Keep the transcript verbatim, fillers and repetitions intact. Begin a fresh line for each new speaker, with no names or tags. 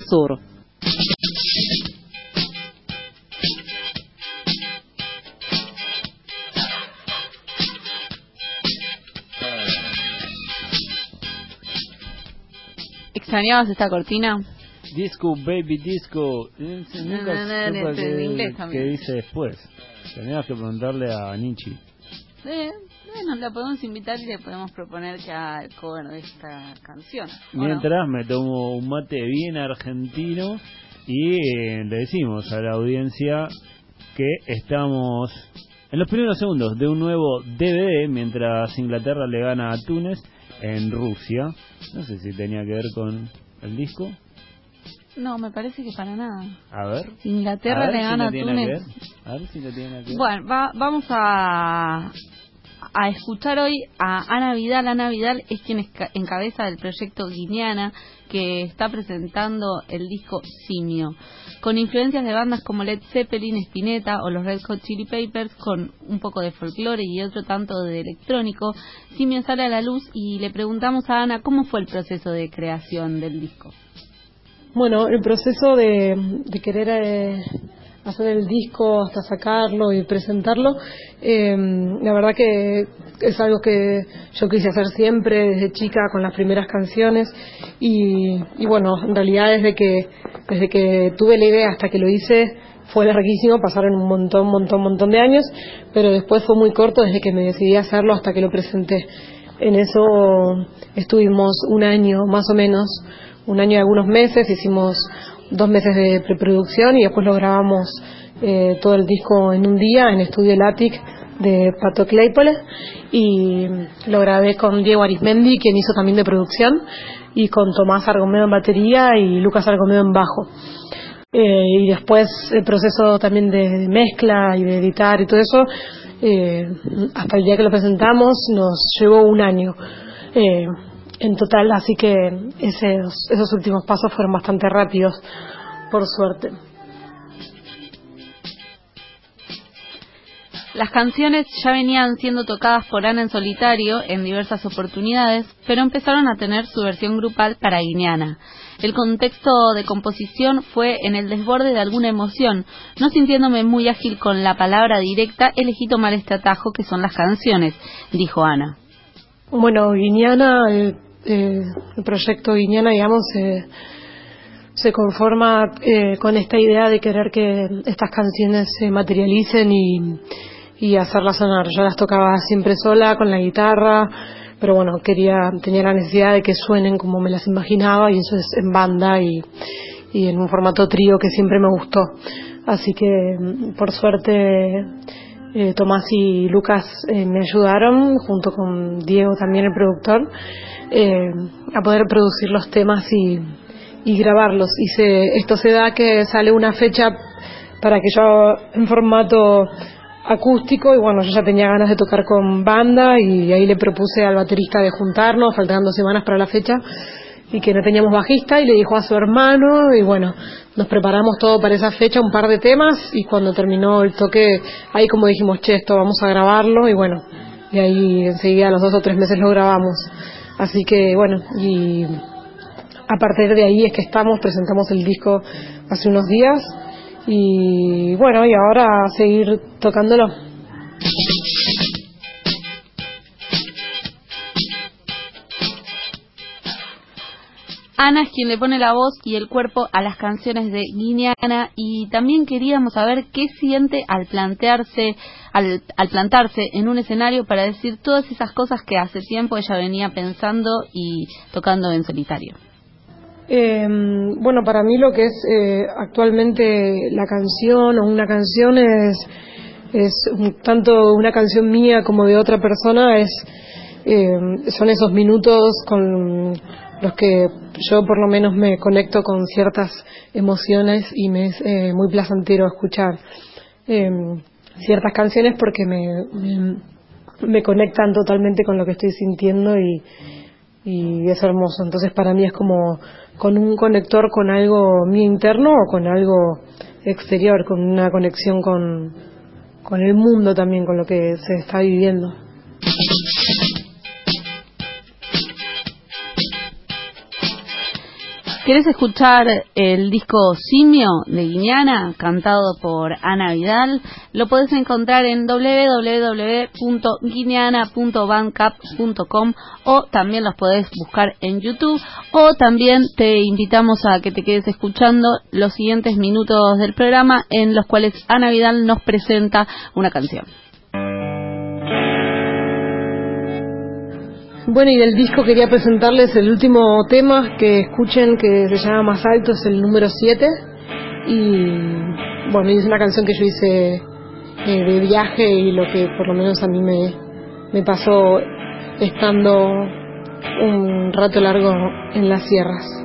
Sur. ¿Extrañabas esta cortina?
Disco, baby, disco. Nunca
no, no, no,
supe
en
qué,
inglés también.
qué dice después. Tenías que preguntarle a Nietzsche.
Eh, bueno, la podemos invitar y le podemos proponer que haga el cover de esta canción.
Mientras
no?
me tomo un mate bien argentino y eh, le decimos a la audiencia que estamos en los primeros segundos de un nuevo D V D mientras Inglaterra le gana a Túnez en Rusia. No sé si tenía que ver con el disco.
No, me parece que para nada.
A ver.
Inglaterra
a ver
le
si
gana
no
a Túnez.
A ver si no tiene que ver.
Bueno, va, vamos a a escuchar hoy a Ana Vidal. Ana Vidal es quien esca- encabeza el proyecto Guineana, que está presentando el disco Simio, con influencias de bandas como Led Zeppelin, Spinetta o los Red Hot Chili Peppers, con un poco de folclore y otro tanto de electrónico. Simio sale a la luz y le preguntamos a Ana cómo fue el proceso de creación del disco.
Bueno, el proceso de, de querer eh, hacer el disco hasta sacarlo y presentarlo, eh, la verdad que es algo que yo quise hacer siempre desde chica con las primeras canciones y, y bueno, en realidad desde que desde que tuve la idea hasta que lo hice fue larguísimo, pasaron un montón, montón, montón de años, pero después fue muy corto desde que me decidí a hacerlo hasta que lo presenté. En eso estuvimos un año más o menos, un año y algunos meses, hicimos dos meses de preproducción y después lo grabamos eh, todo el disco en un día en Estudio El Attic de Pato Claypole y lo grabé con Diego Arismendi, quien hizo también de producción, y con Tomás Argomedo en batería y Lucas Argomedo en bajo. Eh, y después el proceso también de, de mezcla y de editar y todo eso, eh, hasta el día que lo presentamos nos llevó un año eh, en total, así que esos, esos últimos pasos fueron bastante rápidos, por suerte.
Las canciones ya venían siendo tocadas por Ana en solitario en diversas oportunidades, pero empezaron a tener su versión grupal para Guineana. El contexto de composición fue en el desborde de alguna emoción. No sintiéndome muy ágil con la palabra directa, elegí tomar este atajo que son las canciones, dijo Ana.
Bueno, Guineana, el, eh, el proyecto Guineana, digamos, eh, se conforma eh, con esta idea de querer que estas canciones se materialicen y, y hacerlas sonar. Yo las tocaba siempre sola, con la guitarra, pero bueno, quería, tenía la necesidad de que suenen como me las imaginaba, y eso es en banda y, y en un formato trío que siempre me gustó. Así que, por suerte, eh, Tomás y Lucas eh, me ayudaron, junto con Diego también, el productor, eh, a poder producir los temas y, y grabarlos. Y se, esto se da que sale una fecha para que yo, en formato acústico, y bueno, yo ya tenía ganas de tocar con banda y ahí le propuse al baterista de juntarnos, faltaban dos semanas para la fecha y que no teníamos bajista, y le dijo a su hermano, y bueno, nos preparamos todo para esa fecha, un par de temas, y cuando terminó el toque, ahí como dijimos, che, esto vamos a grabarlo, y bueno, y ahí enseguida a los dos o tres meses lo grabamos. Así que bueno, y a partir de ahí es que estamos, presentamos el disco hace unos días, y bueno, y ahora a seguir tocándolo.
Ana es quien le pone la voz y el cuerpo a las canciones de Guineana, y también queríamos saber qué siente al plantearse, al, al plantarse en un escenario para decir todas esas cosas que hace tiempo ella venía pensando y tocando en solitario.
Eh, bueno, para mí lo que es eh, actualmente la canción o una canción es, es un, tanto una canción mía como de otra persona, es eh, son esos minutos con los que yo por lo menos me conecto con ciertas emociones y me es eh, muy placentero escuchar eh, ciertas canciones porque me, me, me conectan totalmente con lo que estoy sintiendo y, y es hermoso. Entonces para mí es como con un conector con algo mío interno o con algo exterior, con una conexión con, con el mundo también, con lo que se está viviendo.
¿Querés escuchar el disco Simio de Guiñana, cantado por Ana Vidal? Lo podés encontrar en doble u doble u doble u punto guiñana punto bandcamp punto com, o también los podés buscar en YouTube, o también te invitamos a que te quedes escuchando los siguientes minutos del programa, en los cuales Ana Vidal nos presenta una canción.
Bueno, y del disco quería presentarles el último tema que escuchen, que se llama Más Alto, es el número siete. Y bueno, es una canción que yo hice eh, de viaje, y lo que por lo menos a mí me, me pasó estando un rato largo en las sierras.